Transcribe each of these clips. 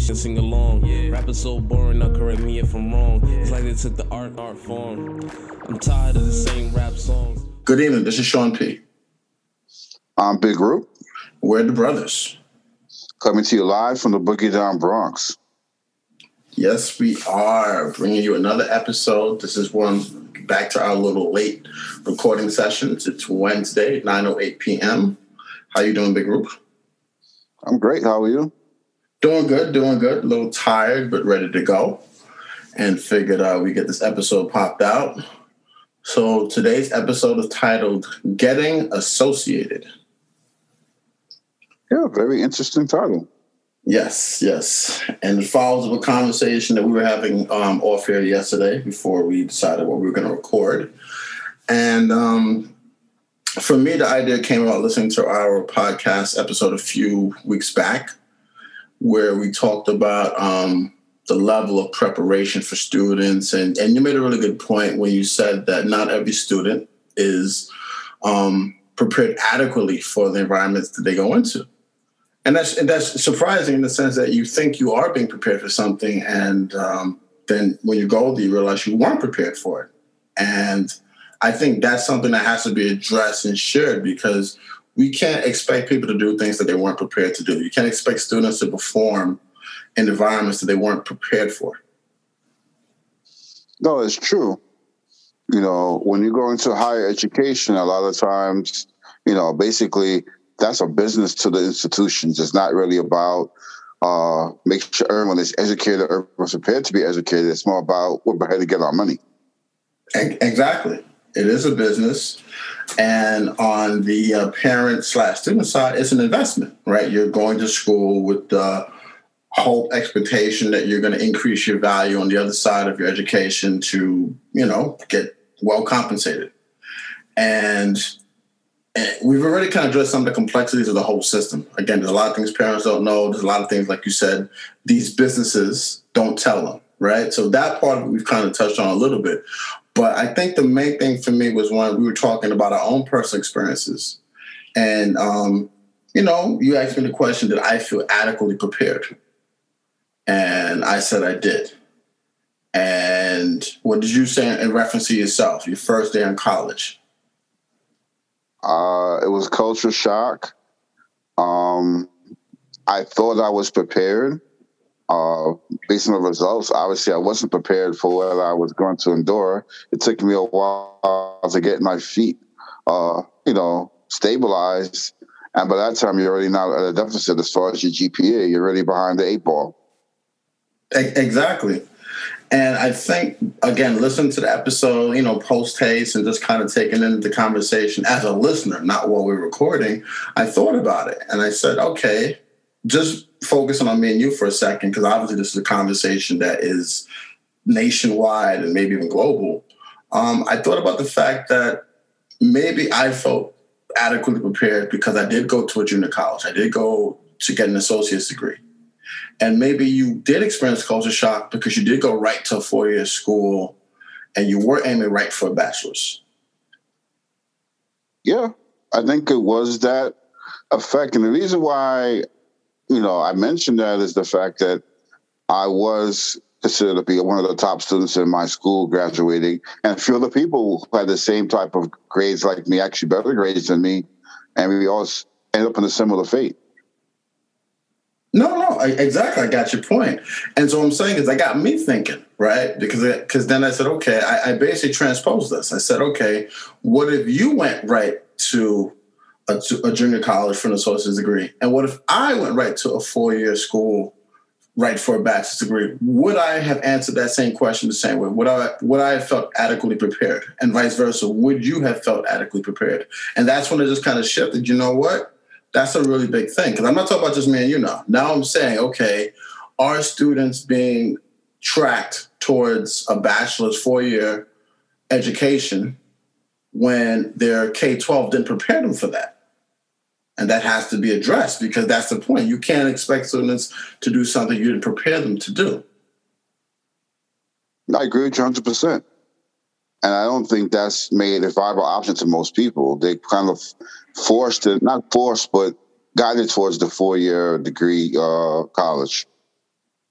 sing along. Rap is so boring, now correct me if I'm wrong. It's like they took the art form. I'm tired of the same rap songs. Good evening, this is Sean P. I'm Big Group. We're the brothers. Coming to you live from the Boogie Down Bronx. Yes, we are bringing you another episode. This is one back to our little late recording sessions. It's Wednesday, 9:08 p.m. How you doing, Big Group? I'm great. How are you? Doing good. A little tired, but ready to go. And figured we get this episode popped out. So today's episode is titled Getting Associated. Yeah, very interesting title. Yes. And it follows up a conversation that we were having off air yesterday before we decided what we were going to record. And for me, the idea came about listening to our podcast episode a few weeks back, where we talked about the level of preparation for students. And you made a really good point when you said that not every student is prepared adequately for the environments that they go into. And that's surprising in the sense that you think you are being prepared for something, and then when you go there, you realize you weren't prepared for it. And I think that's something that has to be addressed and shared, because we can't expect people to do things that they weren't prepared to do. You can't expect students to perform in environments that they weren't prepared for. No, it's true. You know, when you go into higher education, a lot of times, basically, that's a business to the institutions. It's not really about making sure everyone is educated or prepared to be educated. It's more about we're prepared to get our money. Exactly. It is a business. And on the parent/student side, it's an investment, right? You're going to school with the hope, expectation that you're going to increase your value on the other side of your education to, get well compensated. And we've already kind of addressed some of the complexities of the whole system. Again, there's a lot of things parents don't know. There's a lot of things, like you said, these businesses don't tell them, right? So that part of it we've kind of touched on a little bit. But I think the main thing for me was when we were talking about our own personal experiences. And, you asked me the question, did I feel adequately prepared? And I said I did. And what did you say in reference to yourself, your first day in college? It was culture shock. I thought I was prepared. Based on the results, obviously I wasn't prepared for what I was going to endure. It took me a while to get my feet, stabilized. And by that time, you're already not at a deficit as far as your GPA. You're already behind the 8 ball. Exactly. And I think, again, listening to the episode, post-haste and just kind of taking in the conversation as a listener, not while we're recording, I thought about it. And I said, okay, just focusing on me and you for a second, because obviously this is a conversation that is nationwide and maybe even global. I thought about the fact that maybe I felt adequately prepared because I did go to a junior college. I did go to get an associate's degree. And maybe you did experience culture shock because you did go right to a 4-year school and you were aiming right for a bachelor's. Yeah, I think it was that effect. And the reason why, I mentioned that is the fact that I was considered to be one of the top students in my school graduating. And a few other people who had the same type of grades like me, actually better grades than me. And we all ended up in a similar fate. No, exactly. I got your point. And so what I'm saying is I got me thinking, right? Because then I said, okay, I basically transposed this. I said, okay, what if you went right to a junior college for an associate's degree? And what if I went right to a 4-year school right for a bachelor's degree? Would I have answered that same question the same way? Would I have felt adequately prepared? And vice versa, would you have felt adequately prepared? And that's when it just kind of shifted. You know what? That's a really big thing, because I'm not talking about just me and you now. Now I'm saying, okay, are students being tracked towards a bachelor's 4-year education when their K-12 didn't prepare them for that? And that has to be addressed, because that's the point. You can't expect students to do something you didn't prepare them to do. I agree with you 100%. And I don't think that's made a viable option to most people. They kind of not forced, but guided towards the 4-year degree college.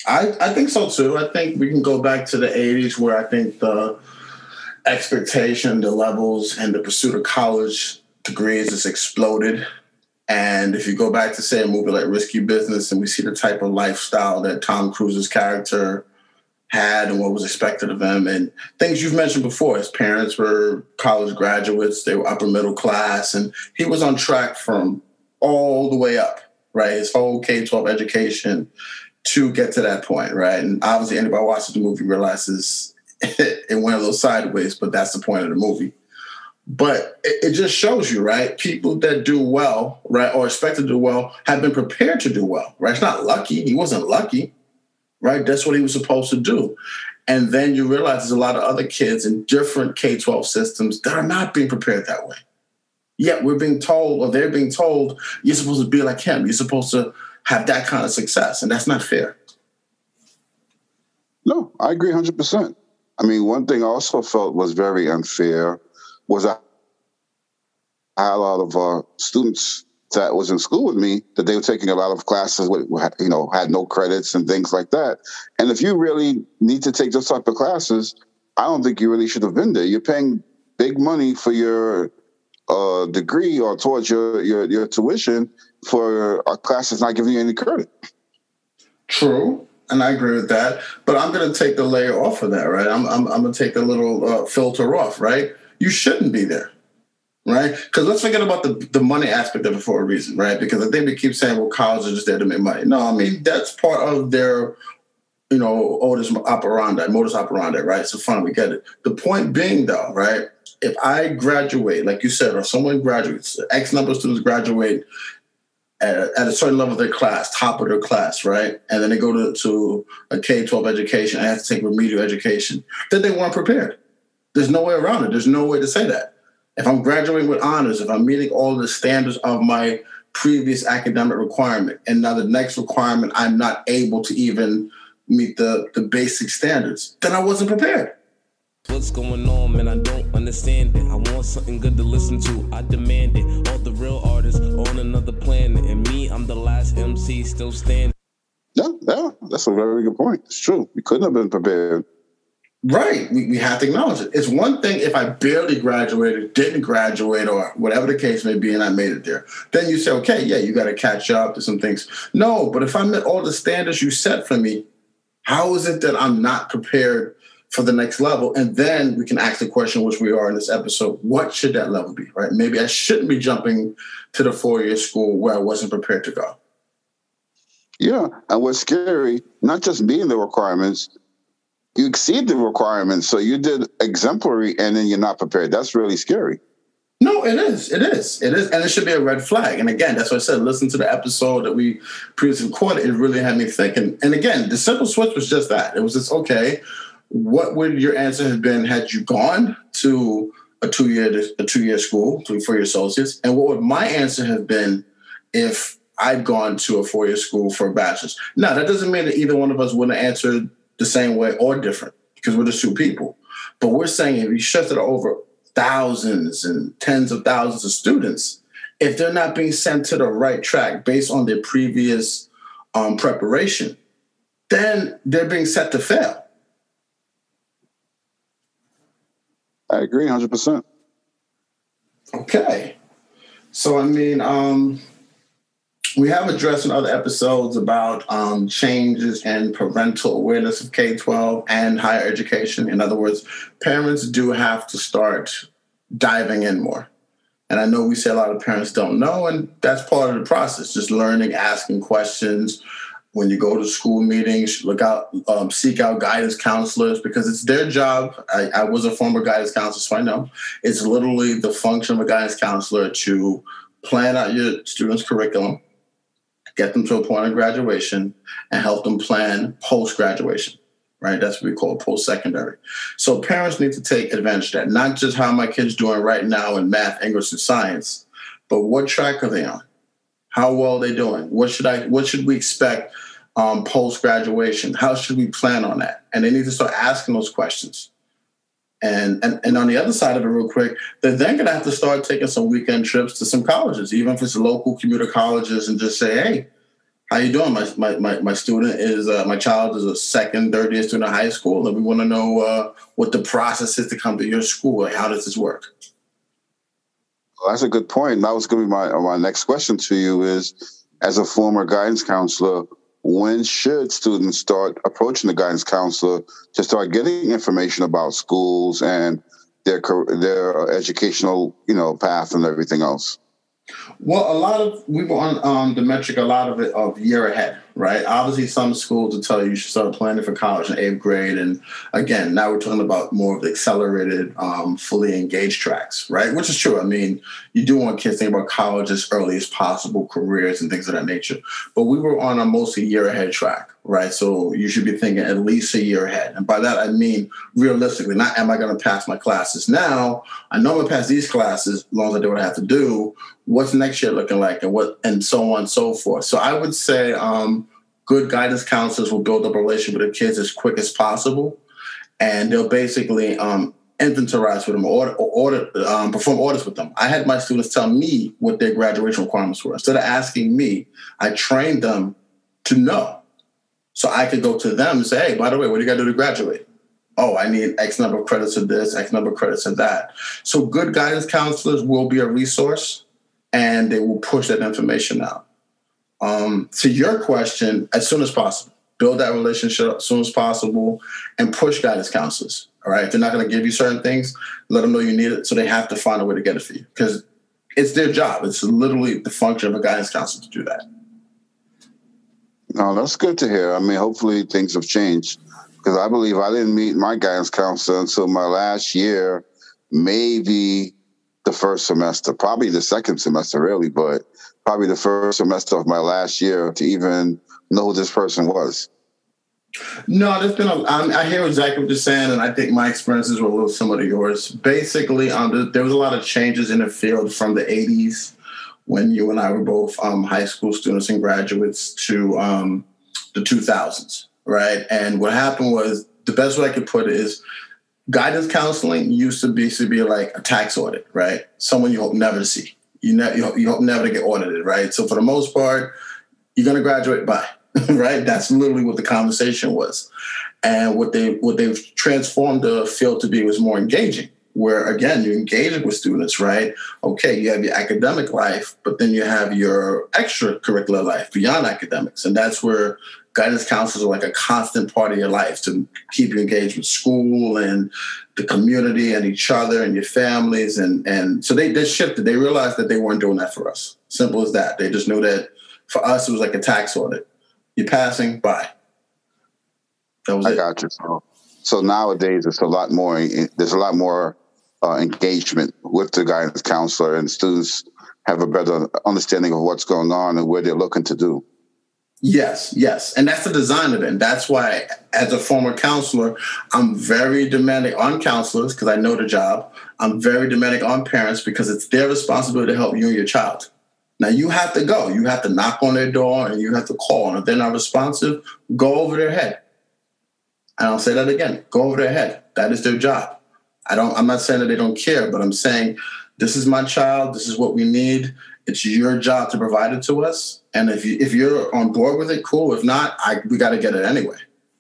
I think so too. I think we can go back to the 80s where I think the expectation, the levels, and the pursuit of college degrees has exploded. And if you go back to, say, a movie like Risky Business, and we see the type of lifestyle that Tom Cruise's character had and what was expected of him, and things you've mentioned before, his parents were college graduates, they were upper middle class, and he was on track from all the way up, right? His whole K-12 education to get to that point, right? And obviously anybody watches the movie realizes it went a little sideways, but that's the point of the movie. But it just shows you, right? People that do well, right, or expect to do well, have been prepared to do well, right? It's not lucky. He wasn't lucky, right? That's what he was supposed to do. And then you realize there's a lot of other kids in different K-12 systems that are not being prepared that way. Yet we're being told, or they're being told, you're supposed to be like him. You're supposed to have that kind of success, and that's not fair. No, I agree 100%. I mean, one thing I also felt was very unfair was I had a lot of students that was in school with me that they were taking a lot of classes with, had no credits and things like that. And if you really need to take those type of classes, I don't think you really should have been there. You're paying big money for your degree or towards your tuition for a class that's not giving you any credit. True. And I agree with that. But I'm going to take the layer off of that, right? I'm going to take the little filter off, right? You shouldn't be there, right? Because let's forget about the money aspect of it for a reason, right? Because I think we keep saying, well, college is just there to make money. No, I mean, that's part of their, modus operandi, right? So fine, we get it. The point being, though, right? If I graduate, like you said, or someone graduates, X number of students graduate at a certain level of their class, top of their class, right? And then they go to a K-12 education and have to take remedial education, then they weren't prepared. There's no way around it. There's no way to say that. If I'm graduating with honors, if I'm meeting all the standards of my previous academic requirement, and now the next requirement, I'm not able to even meet the basic standards, then I wasn't prepared. What's going on, man? I don't understand it. I want something good to listen to. I demand it. All the real artists on another planet. And me, I'm the last MC still standing. Yeah, that's a very good point. It's true. We couldn't have been prepared. Right. We have to acknowledge it. It's one thing if I barely graduated, didn't graduate, or whatever the case may be, and I made it there. Then you say, okay, yeah, you got to catch up to some things. No, but if I met all the standards you set for me, how is it that I'm not prepared for the next level? And then we can ask the question, which we are in this episode, what should that level be, right? Maybe I shouldn't be jumping to the 4-year school where I wasn't prepared to go. Yeah, and what's scary, not just meeting the requirements, you exceed the requirements. So you did exemplary and then you're not prepared. That's really scary. No, it is. And it should be a red flag. And again, that's what I said, listen to the episode that we previously recorded. It really had me thinking. And again, the simple switch was just that. It was just, okay, what would your answer have been had you gone to a two-year school for your associates? And what would my answer have been if I'd gone to a 4-year school for a bachelor's? Now, that doesn't mean that either one of us wouldn't have answered the same way or different, because we're just two people. But we're saying if you shift it over thousands and tens of thousands of students, if they're not being sent to the right track based on their previous preparation, then they're being set to fail. I agree 100%. Okay. So, I mean, we have addressed in other episodes about changes in parental awareness of K-12 and higher education. In other words, parents do have to start diving in more. And I know we say a lot of parents don't know, and that's part of the process, just learning, asking questions. When you go to school meetings, seek out guidance counselors, because it's their job. I was a former guidance counselor, so I know. It's literally the function of a guidance counselor to plan out your students' curriculum, get them to a point of graduation, and help them plan post-graduation, right? That's what we call post-secondary. So parents need to take advantage of that, not just how my kid's doing right now in math, English, and science, but what track are they on? How well are they doing? What should we expect post-graduation? How should we plan on that? And they need to start asking those questions. And on the other side of it, real quick, they're then going to have to start taking some weekend trips to some colleges, even if it's local commuter colleges, and just say, hey, How you doing? My student is my child is a second, third year student in high school, and we want to know what the process is to come to your school. Like, how does this work? Well, that's a good point. That was going to be my next question to you is, as a former guidance counselor, when should students start approaching the guidance counselor to start getting information about schools and their educational, path and everything else? Well, we were on the metric, a lot of it of year ahead, right? Obviously, some schools will tell you should start planning for college in 8th grade. And again, now we're talking about more of the accelerated, fully engaged tracks, right? Which is true. I mean, you do want kids to think about college as early as possible, careers and things of that nature. But we were on a mostly year ahead track, right? So you should be thinking at least a year ahead. And by that, I mean, realistically, not am I going to pass my classes now? I know I'm going to pass these classes as long as I do what I have to do. What's next year looking like, and so on and so forth. So I would say good guidance counselors will build up a relationship with the kids as quick as possible, and they'll basically inventorize with them, perform audits with them. I had my students tell me what their graduation requirements were. Instead of asking me, I trained them to know. So I could go to them and say, hey, by the way, what do you got to do to graduate? Oh, I need X number of credits of this, X number of credits of that. So good guidance counselors will be a resource, and they will push that information out. To your question, as soon as possible. Build that relationship as soon as possible and push guidance counselors, all right? If they're not going to give you certain things, let them know you need it, so they have to find a way to get it for you because it's their job. It's literally the function of a guidance counselor to do that. No, that's good to hear. I mean, hopefully things have changed because I believe I didn't meet my guidance counselor until my last year, maybe the first semester, probably the second semester really, but probably the first semester of my last year to even know who this person was. No, there's been I hear exactly what you're saying, and I think my experiences were a little similar to yours. Basically, there was a lot of changes in the field from the 80s when you and I were both high school students and graduates to the 2000s, right? And what happened was, the best way I could put it is, guidance counseling used to be like a tax audit, right? Someone you hope never to see. You hope never to get audited, right? So for the most part, you're going to graduate by, right? That's literally what the conversation was. And what they've transformed the field to be was more engaging, where, again, you're engaging with students, right? Okay, you have your academic life, but then you have your extracurricular life beyond academics. And that's where guidance counselors are like a constant part of your life to keep you engaged with school and the community and each other and your families. And so they shifted. They realized that they weren't doing that for us. Simple as that. They just knew that for us, it was like a tax audit. You're passing, bye. That was it. I got you. So nowadays, there's a lot more engagement with the guidance counselor, and students have a better understanding of what's going on and where they're looking to do. Yes. And that's the design of it. And that's why, as a former counselor, I'm very demanding on counselors because I know the job. I'm very demanding on parents because it's their responsibility to help you and your child. Now, you have to go. You have to knock on their door and you have to call. And if they're not responsive, go over their head. And I'll say that again. Go over their head. That is their job. I'm not saying that they don't care, but I'm saying this is my child. This is what we need. It's your job to provide it to us. And if you're on board with it, cool. If not, we got to get it anyway.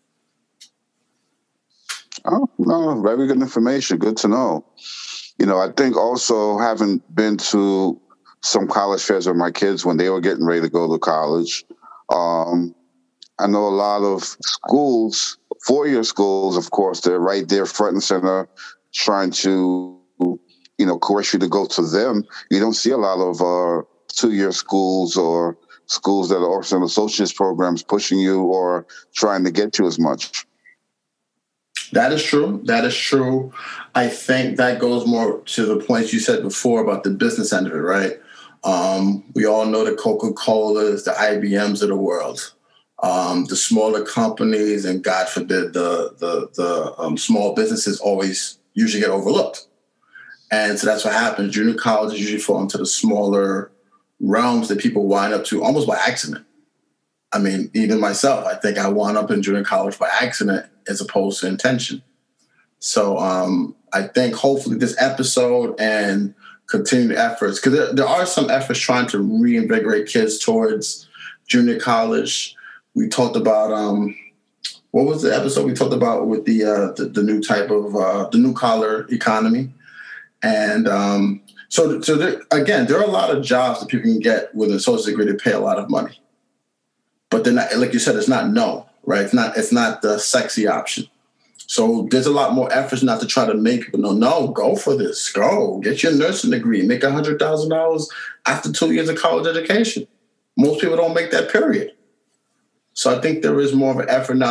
Oh, no, very good information. Good to know. I think also, having been to some college fairs with my kids when they were getting ready to go to college, I know a lot of schools, four-year schools, of course, they're right there front and center trying to coerce you to go to them. You don't see a lot of 2-year schools or schools that are offering associate's programs pushing you or trying to get you as much. That is true. I think that goes more to the points you said before about the business end of it, right? We all know the Coca-Colas, the IBMs of the world, the smaller companies, and God forbid the small businesses always usually get overlooked. And so that's what happens. Junior colleges usually fall into the smaller realms that people wind up to almost by accident. I mean, even myself, I think I wound up in junior college by accident as opposed to intention. So I think hopefully this episode and continued efforts, because there are some efforts trying to reinvigorate kids towards junior college. We talked about what was the episode we talked about with the new type of the new collar economy, and so there, again, there are a lot of jobs that people can get with an associate's degree to pay a lot of money, but they're not, like you said, it's not right? It's not the sexy option. So there's a lot more efforts not to try to make people know, no, go for this, go get your nursing degree, make $100,000 after 2 years of college education. Most people don't make that, period. So I think there is more of an effort now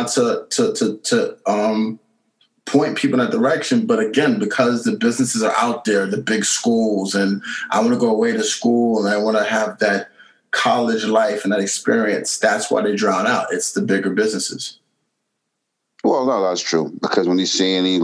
to point people in that direction. But again, because the businesses are out there, the big schools, and I want to go away to school and I want to have that college life and that experience, that's why they drown out. It's the bigger businesses. Well, no, that's true. Because when you see any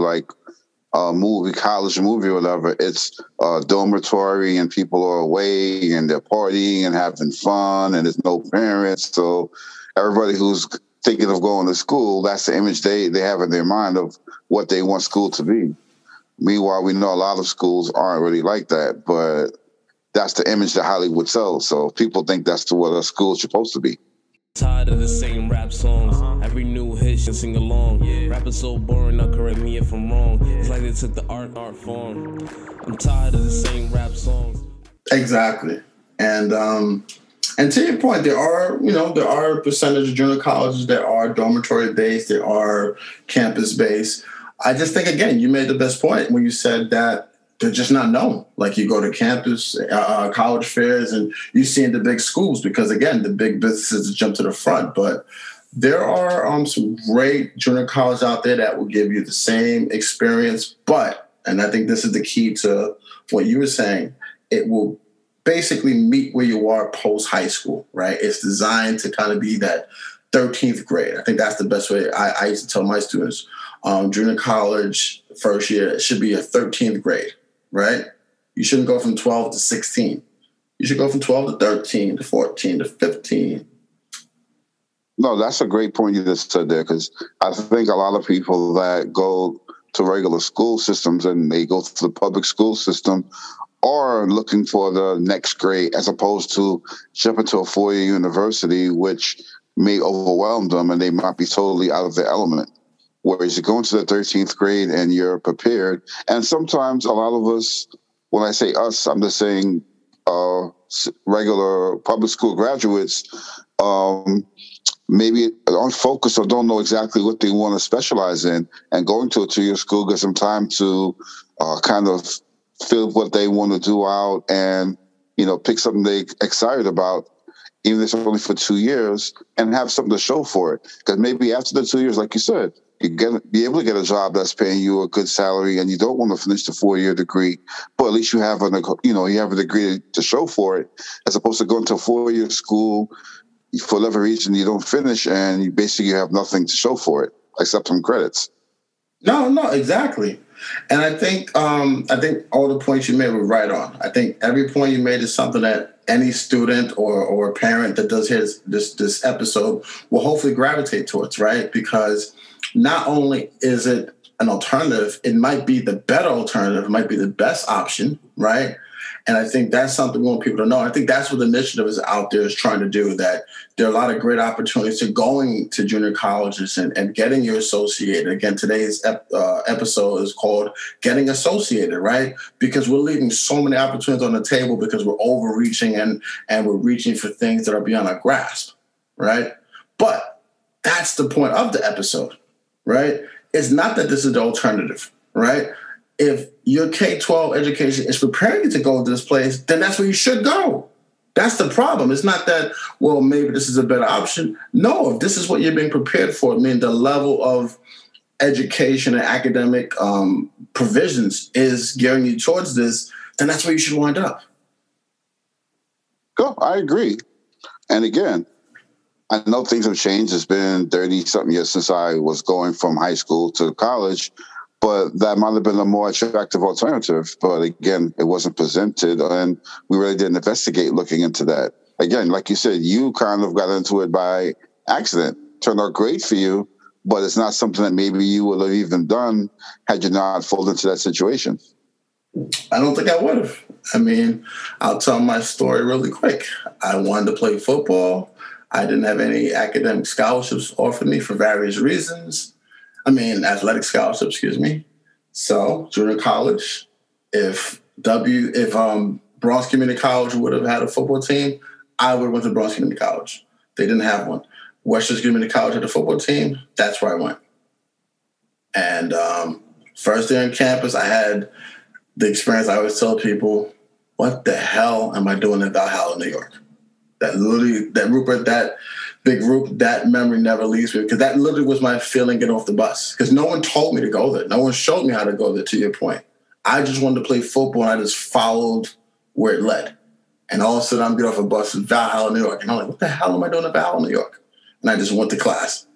college movie or whatever, it's dormitory and people are away and they're partying and having fun and there's no parents. So everybody who's thinking of going to school, that's the image they have in their mind of what they want school to be. Meanwhile, we know a lot of schools aren't really like that, but that's the image that Hollywood sells. So people think that's what a school's supposed to be. Tired of the same rap songs. Every new hit should sing along. Rappers so boring, now correct me if I'm wrong. It's like they took the art form. I'm tired of the same rap songs. Exactly. And to your point, there are a percentage of junior colleges that are dormitory based, there are campus based. I just think, again, you made the best point when you said that they're just not known. Like you go to campus, college fairs, and you see in the big schools because, again, the big businesses jump to the front. But there are some great junior colleges out there that will give you the same experience. But, and I think this is the key to what you were saying, it will basically meet where you are post high school, right? It's designed to kind of be that 13th grade. I think that's the best way. I used to tell my students, junior college first year, it should be a 13th grade. Right? You shouldn't go from 12 to 16. You should go from 12 to 13 to 14 to 15. No, that's a great point you just said there, because I think a lot of people that go to regular school systems and they go to the public school system are looking for the next grade as opposed to jumping to a four-year university, which may overwhelm them and they might be totally out of their element. Whereas you go into the 13th grade and you're prepared. And sometimes a lot of us, when I say us, I'm just saying regular public school graduates, maybe aren't focused or don't know exactly what they want to specialize in. And going to a two-year school gives them time to kind of feel what they want to do out and, pick something they're excited about, even if it's only for 2 years, and have something to show for it. Because maybe after the 2 years, like you said, you be able to get a job that's paying you a good salary, and you don't want to finish the 4-year degree, but at least you have you have a degree to show for it, as opposed to going to a 4-year school for whatever reason you don't finish, and you basically have nothing to show for it except some credits. No, exactly. And I think all the points you made were right on. I think every point you made is something that any student or parent that does hear this episode will hopefully gravitate towards, right? Because not only is it an alternative, it might be the better alternative. It might be the best option, right? And I think that's something we want people to know. I think that's what the initiative is out there is trying to do, that there are a lot of great opportunities to going to junior colleges and getting your associated. Again, today's episode is called Getting Associated, right? Because we're leaving so many opportunities on the table because we're overreaching and we're reaching for things that are beyond our grasp, right? But that's the point of the episode, right? It's not that this is the alternative, right? If your K-12 education is preparing you to go to this place, then that's where you should go. That's the problem. It's not that, well, maybe this is a better option. No, if this is what you're being prepared for, I mean, the level of education and academic provisions is gearing you towards this, then that's where you should wind up. Oh, I agree. And again, I know things have changed. It's been 30-something years since I was going from high school to college, but that might have been a more attractive alternative. But again, it wasn't presented, and we really didn't investigate looking into that. Again, like you said, you kind of got into it by accident. Turned out great for you, but it's not something that maybe you would have even done had you not fallen into that situation. I don't think I would have. I mean, I'll tell my story really quick. I wanted to play football. I didn't have any academic scholarships offered me for various reasons. Athletic scholarships, excuse me. So junior college, if Bronx Community College would have had a football team, I would have went to Bronx Community College. They didn't have one. Westchester Community College had a football team. That's where I went. And first day on campus, I had the experience I always tell people, what the hell am I doing in Valhalla, New York? That big group, that memory never leaves me, because that literally was my feeling getting off the bus, because no one told me to go there. No one showed me how to go there, to your point. I just wanted to play football, and I just followed where it led. And all of a sudden, I'm getting off a bus in Valhalla, New York. And I'm like, what the hell am I doing in Valhalla, New York? And I just went to class.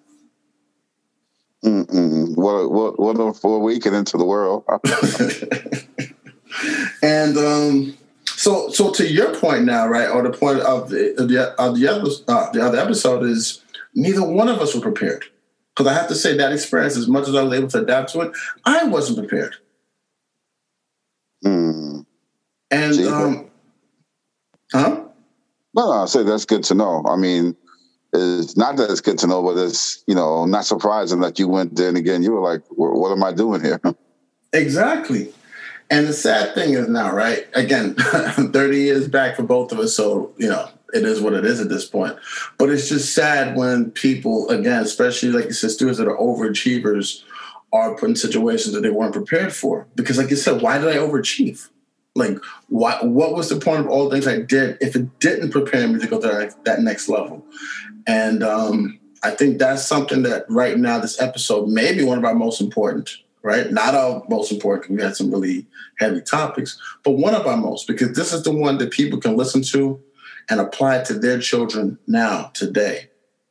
What a weekend into the world. And so to your point now, right, or the point of the other episode is neither one of us were prepared. Because I have to say that experience, as much as I was able to adapt to it, I wasn't prepared. Mm. And No, I say that's good to know. I mean, it's not that it's good to know, but it's, not surprising that you went there and again, you were like, what am I doing here? Exactly. And the sad thing is now, right, again, 30 years back for both of us, so, it is what it is at this point. But it's just sad when people, again, especially, like you said, students that are overachievers are put in situations that they weren't prepared for. Because, like you said, why did I overachieve? Like, what was the point of all the things I did if it didn't prepare me to go to that next level? And I think that's something that right now, this episode may be one of our most important, right? Not our most important, because we had some really heavy topics, but one of our most, because this is the one that people can listen to and apply it to their children now, today.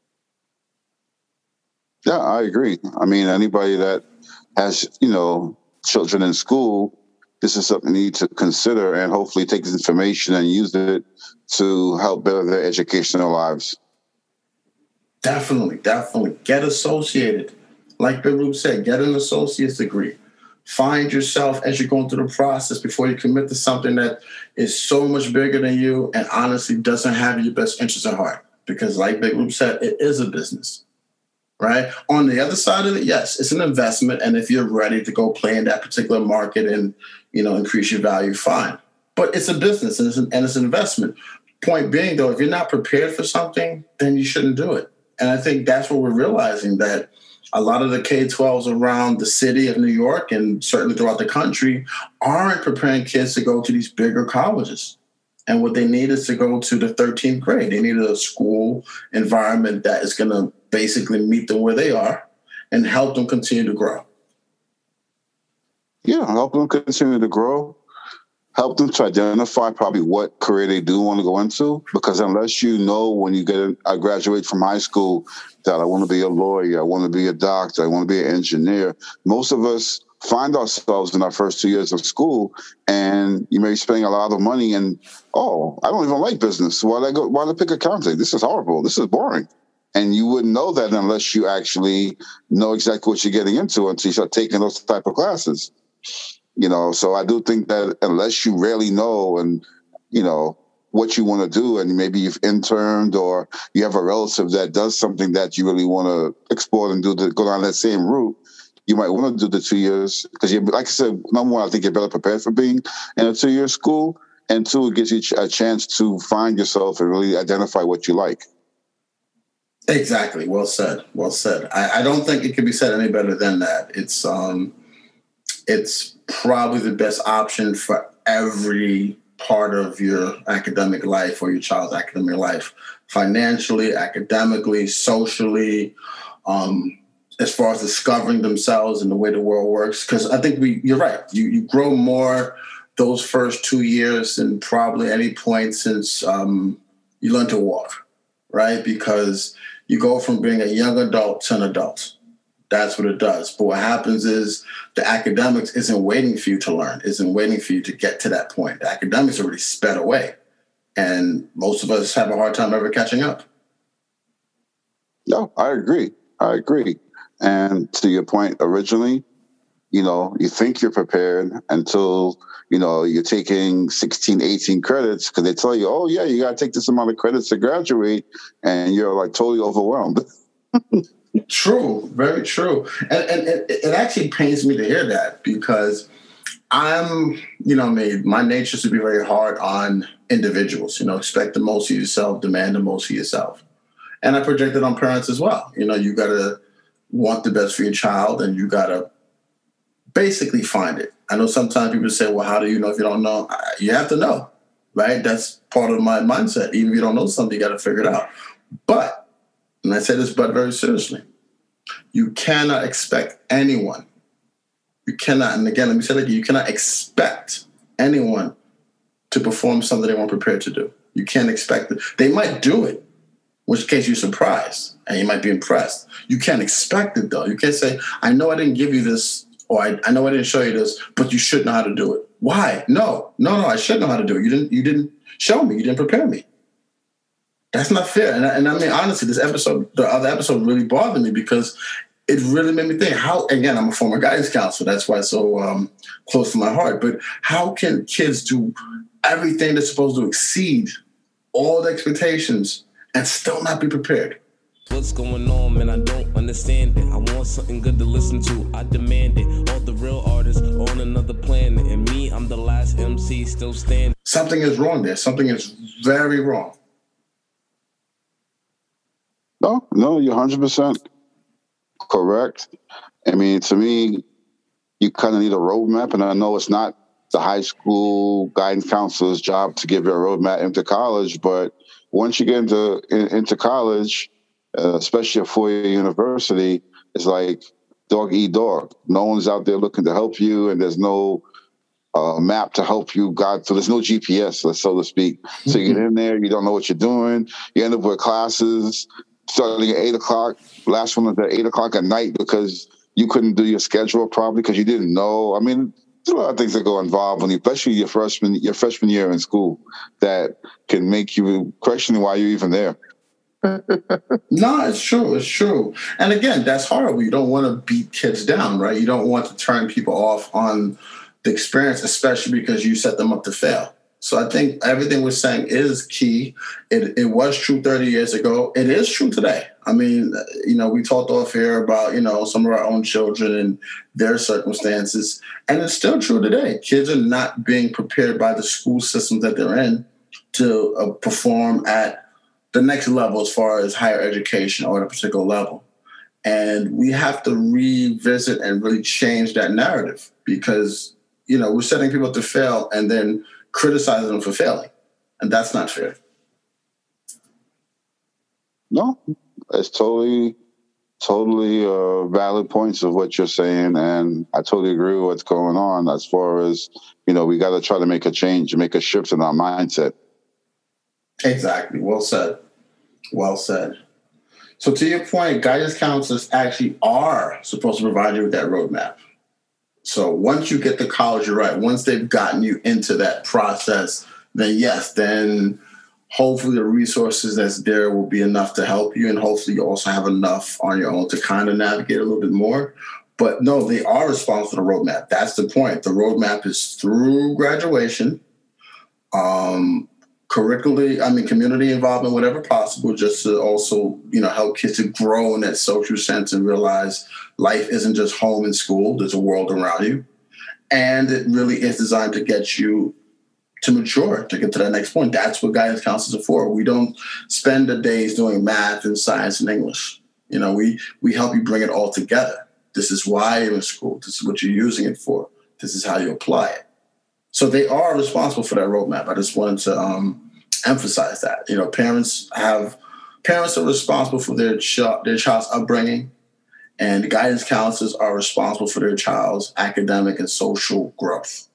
Yeah, I agree. I mean, anybody that has, children in school, this is something you need to consider and hopefully take this information and use it to help better their educational lives. Definitely. Get associated. Like Big Rube said, get an associate's degree. Find yourself as you're going through the process before you commit to something that is so much bigger than you and honestly doesn't have your best interests at heart. Because like Big Rube said, it is a business, right? On the other side of it, yes, it's an investment. And if you're ready to go play in that particular market and, increase your value, fine. But it's a business and it's an investment. Point being, though, if you're not prepared for something, then you shouldn't do it. And I think that's what we're realizing, that a lot of the K-12s around the city of New York and certainly throughout the country aren't preparing kids to go to these bigger colleges. And what they need is to go to the 13th grade. They need a school environment that is going to basically meet them where they are and help them continue to grow. Yeah, help them continue to grow. Help them to identify probably what career they do want to go into. Because unless you know when you graduate from high school that I want to be a lawyer, I want to be a doctor, I want to be an engineer, most of us find ourselves in our first 2 years of school and you may be spending a lot of money and, I don't even like business. Why did I pick accounting? This is horrible. This is boring. And you wouldn't know that unless you actually know exactly what you're getting into until you start taking those type of classes. So I do think that unless you really know and, what you want to do, and maybe you've interned or you have a relative that does something that you really want to explore and go down that same route, you might want to do the 2 years. Because, like I said, number one, I think you're better prepared for being in a 2-year school. And two, it gives you a chance to find yourself and really identify what you like. Exactly. Well said. I don't think it can be said any better than that. It's probably the best option for every part of your academic life or your child's academic life, financially, academically, socially, as far as discovering themselves and the way the world works. Because I think you're right. You grow more those first 2 years than probably any point since you learn to walk, right? Because you go from being a young adult to an adult. That's what it does. But what happens is the academics isn't waiting for you to learn, isn't waiting for you to get to that point. The academics already sped away. And most of us have a hard time ever catching up. No, I agree. And to your point originally, you think you're prepared until, you're taking 16, 18 credits because they tell you, oh, yeah, you got to take this amount of credits to graduate, and you're like totally overwhelmed. True, very true. And it actually pains me to hear that because I'm, my nature is to be very hard on individuals, expect the most of yourself, demand the most of yourself. And I project it on parents as well. You got to want the best for your child, and you got to basically find it. I know sometimes people say, well, how do you know if you don't know? You have to know, right? That's part of my mindset. Even if you don't know something, you got to figure it out. But, and I say this but very seriously, you cannot expect anyone. You cannot, and again, let me say that again, you cannot expect anyone to perform something they weren't prepared to do. You can't expect it. They might do it, in which case you're surprised and you might be impressed. You can't expect it, though. You can't say, I know I didn't give you this, or I know I didn't show you this, but you should know how to do it. Why? No, I should know how to do it. You didn't show me. You didn't prepare me. That's not fair. And I mean, honestly, the other episode really bothered me because it really made me think how, again, I'm a former guidance counselor. That's why it's so close to my heart. But how can kids do everything they're supposed to exceed all the expectations and still not be prepared? What's going on, man? I don't understand it. I want something good to listen to. I demand it. All the real artists on another planet. And me, I'm the last MC still standing. Something is wrong there. Something is very wrong. No, you're 100% correct. I mean, to me, you kind of need a roadmap. And I know it's not the high school guidance counselor's job to give you a roadmap into college. But once you get into college, especially a four-year university, it's like dog eat dog. No one's out there looking to help you, and there's no map to help you guide through. There's no GPS, so to speak. So you get in there, you don't know what you're doing. You end up with classes starting at 8 o'clock. Last one was at 8 o'clock at night because you couldn't do your schedule properly because you didn't know. I mean, there's a lot of things that go involved when especially your freshman year in school that can make you question why you're even there. No, it's true. And again, that's horrible. You don't want to beat kids down, right? You don't want to turn people off on the experience, especially because you set them up to fail. So I think everything we're saying is key. It was true 30 years ago. It is true today. I mean, we talked off here about, some of our own children and their circumstances. And it's still true today. Kids are not being prepared by the school systems that they're in to perform at the next level as far as higher education or at a particular level. And we have to revisit and really change that narrative because, we're setting people up to fail and then criticizing them for failing. And that's not fair. No, it's totally valid points of what you're saying. And I totally agree with what's going on as far as, we got to try to make a change and make a shift in our mindset. Exactly. Well said. So to your point, guidance counselors actually are supposed to provide you with that roadmap. So once you get to college, you're right. Once they've gotten you into that process, then hopefully the resources that's there will be enough to help you. And hopefully you also have enough on your own to kind of navigate a little bit more. But no, they are responsible for the roadmap. That's the point. The roadmap is through graduation, community involvement, whatever possible, just to also, help kids to grow in that social sense and realize life isn't just home and school. There's a world around you. And it really is designed to get you to mature, to get to that next point. That's what guidance counselors are for. We don't spend the days doing math and science and English. We help you bring it all together. This is why you're in school. This is what you're using it for. This is how you apply it. So they are responsible for that roadmap. I just wanted to emphasize that. Parents are responsible for their child's upbringing, and guidance counselors are responsible for their child's academic and social growth.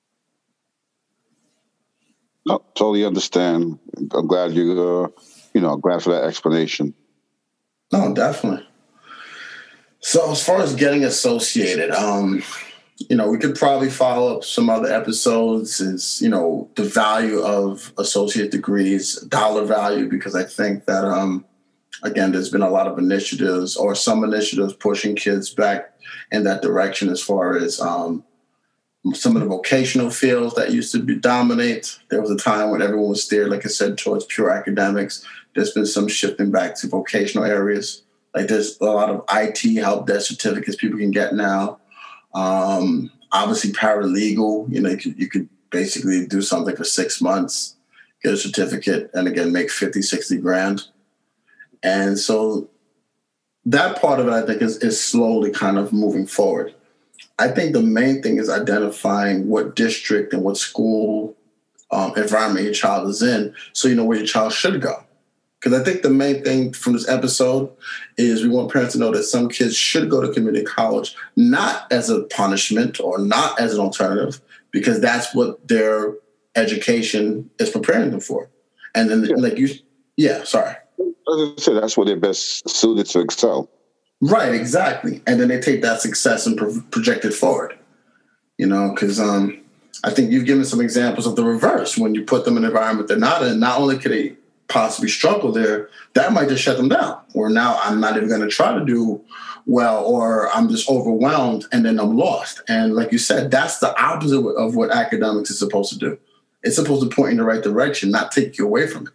No, totally understand. I'm glad glad for that explanation. No, definitely. So as far as getting associated, we could probably follow up some other episodes is, the value of associate degrees, dollar value, because I think that again, there's been a lot of initiatives or some initiatives pushing kids back in that direction as far as some of the vocational fields that used to dominate. There was a time when everyone was steered, like I said, towards pure academics. There's been some shifting back to vocational areas. Like there's a lot of IT help desk certificates people can get now. Obviously paralegal, you could basically do something for 6 months, get a certificate, and again, make 50, 60 grand. And so that part of it, I think, is slowly kind of moving forward. I think the main thing is identifying what district and what school environment your child is in so you know where your child should go. Because I think the main thing from this episode is we want parents to know that some kids should go to community college, not as a punishment or not as an alternative, because that's what their education is preparing them for. And then, sorry. As I said, that's where they're best suited to excel. Right, exactly. And then they take that success and project it forward. Because I think you've given some examples of the reverse. When you put them in an environment they're not in, not only could they possibly struggle there, that might just shut them down. Or now I'm not even going to try to do well, or I'm just overwhelmed and then I'm lost. And like you said, that's the opposite of what academics is supposed to do. It's supposed to point in the right direction, not take you away from it.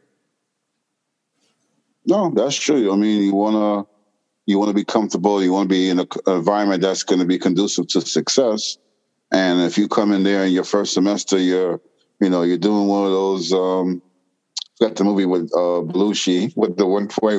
No, that's true. I mean, you want to be comfortable. You want to be in an environment that's going to be conducive to success. And if you come in there in your first semester, you're doing one of those. Got the movie with Belushi with the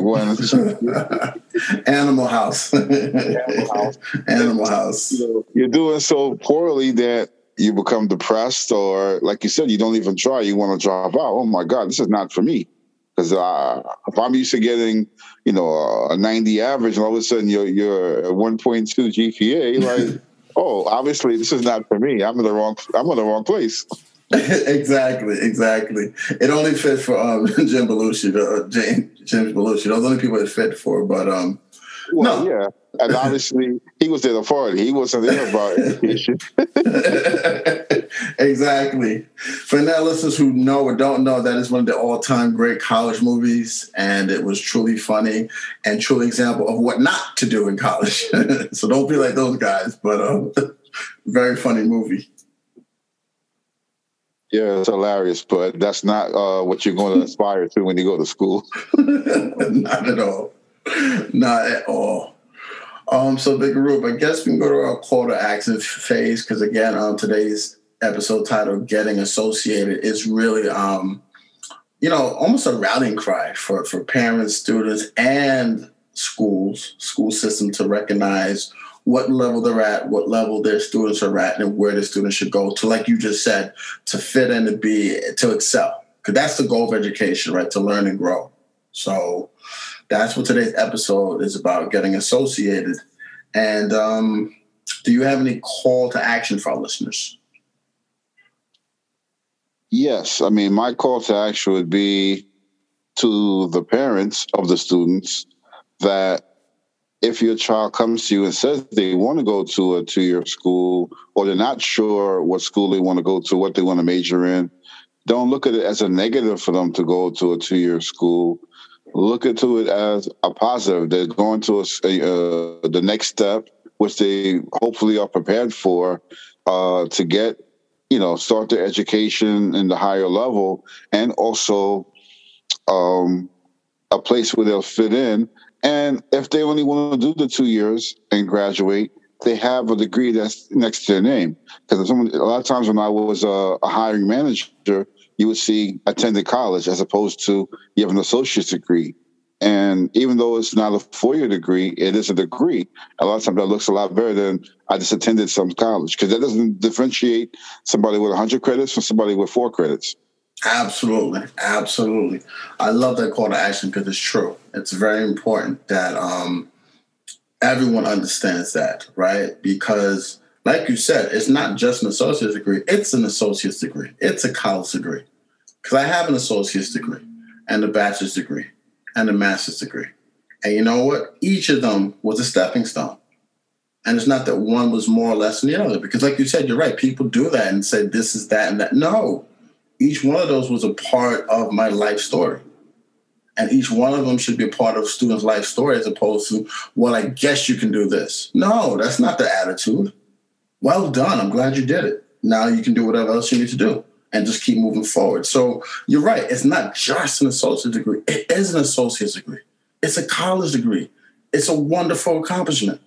1.1 Animal House. Animal House. You're doing so poorly that you become depressed, or like you said, you don't even try. You want to drop out. Oh my God, this is not for me. Because if I'm used to getting, a 90 average, and all of a sudden you're a 1.2 GPA, like, oh, obviously this is not for me. I'm in the wrong place. Exactly. It only fits for Jim Belushi, James Belushi. Those are the only people it fit for. But no, yeah, and obviously he was there to party. He wasn't there about education. Exactly. For now, listeners who know or don't know, that is one of the all-time great college movies, and it was truly funny and truly example of what not to do in college. So don't be like those guys. But very funny movie. Yeah, it's hilarious, but that's not what you're going to aspire to when you go to school. Not at all. Not at all. So Big Rube, I guess we can go to our call to action phase, because again, today's episode titled "Getting Associated" is really, almost a rallying cry for parents, students, and school system to recognize what level they're at, what level their students are at, and where the students should go to, like you just said, to fit in, to excel. Because that's the goal of education, right? To learn and grow. So that's what today's episode is about, getting associated. And do you have any call to action for our listeners? Yes. I mean, my call to action would be to the parents of the students that if your child comes to you and says they want to go to a 2-year school, or they're not sure what school they want to go to, what they want to major in, don't look at it as a negative for them to go to a 2-year school. Look into it as a positive. They're going to the next step, which they hopefully are prepared for, to get, start their education in the higher level, and also a place where they'll fit in. And if they only want to do the 2 years and graduate, they have a degree that's next to their name. Because a lot of times when I was a hiring manager, you would see attended college as opposed to you have an associate's degree. And even though it's not a 4-year degree, it is a degree. A lot of times that looks a lot better than I just attended some college, because that doesn't differentiate somebody with 100 credits from somebody with 4 credits. Absolutely. I love that call to action because it's true. It's very important that everyone understands that, right? Because like you said, it's not just an associate's degree. It's an associate's degree. It's a college degree. Because I have an associate's degree and a bachelor's degree and a master's degree. And you know what? Each of them was a stepping stone. And it's not that one was more or less than the other. Because like you said, you're right. People do that and say this is that and that. No. Each one of those was a part of my life story. And each one of them should be a part of a student's life story as opposed to, well, I guess you can do this. No, that's not the attitude. Well done. I'm glad you did it. Now you can do whatever else you need to do and just keep moving forward. So you're right. It's not just an associate's degree. It is an associate's degree. It's a college degree. It's a wonderful accomplishment.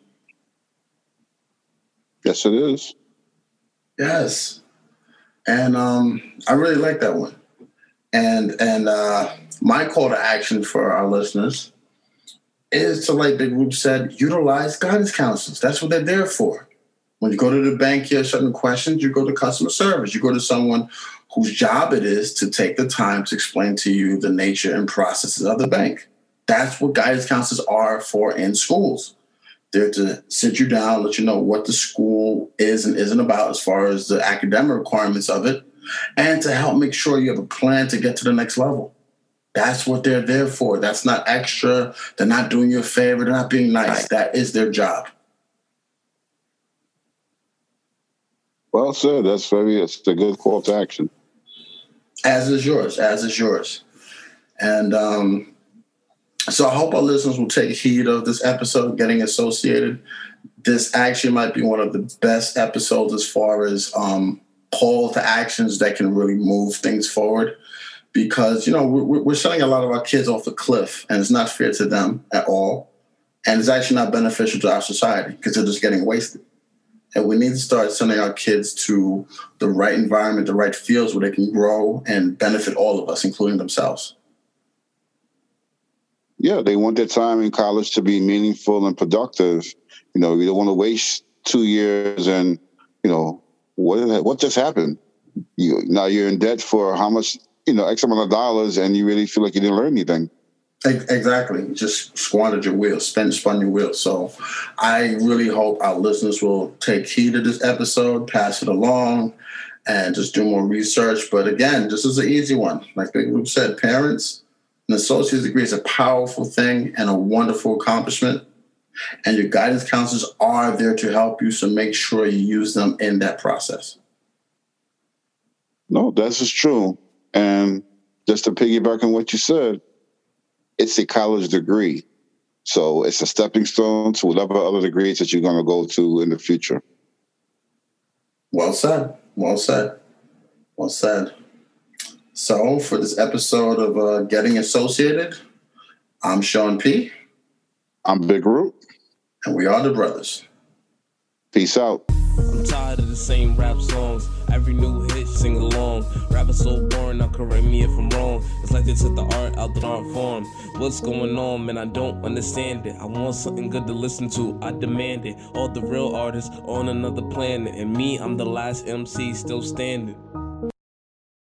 Yes, it is. Yes. And I really like that one. And my call to action for our listeners is to, like Big Rube said, utilize guidance counselors. That's what they're there for. When you go to the bank, you have certain questions, you go to customer service. You go to someone whose job it is to take the time to explain to you the nature and processes of the bank. That's what guidance counselors are for in schools. They're to sit you down, let you know what the school is and isn't about as far as the academic requirements of it, and to help make sure you have a plan to get to the next level. That's what they're there for. That's not extra. They're not doing you a favor. They're not being nice. That is their job. Well said. It's a good call to action. As is yours. And so I hope our listeners will take heed of this episode, Getting Associated. This actually might be one of the best episodes as far as call to actions that can really move things forward. Because, we're sending a lot of our kids off the cliff, and it's not fair to them at all. And it's actually not beneficial to our society because they're just getting wasted. And we need to start sending our kids to the right environment, the right fields where they can grow and benefit all of us, including themselves. Yeah, they want their time in college to be meaningful and productive. You don't want to waste 2 years and, what just happened? Now you're in debt for how much, X amount of dollars, and you really feel like you didn't learn anything. Exactly. You just squandered your wheels, spun your wheels. So I really hope our listeners will take heed of this episode, pass it along, and just do more research. But again, this is an easy one. Like Big Rube said, parents, an associate's degree is a powerful thing and a wonderful accomplishment. And your guidance counselors are there to help you, so make sure you use them in that process. No, that's just true. And just to piggyback on what you said, it's a college degree. So it's a stepping stone to whatever other degrees that you're going to go to in the future. Well said. So for this episode of Getting Associated, I'm Sean P. I'm Big Root. And we are the brothers. Peace out. I'm tired of the same rap songs. Every new hit, sing along. Rap is so boring, now correct me if I'm wrong. It's like they took the art out the art form. What's going on, man? I don't understand it. I want something good to listen to, I demand it. All the real artists on another planet. And me, I'm the last MC still standing.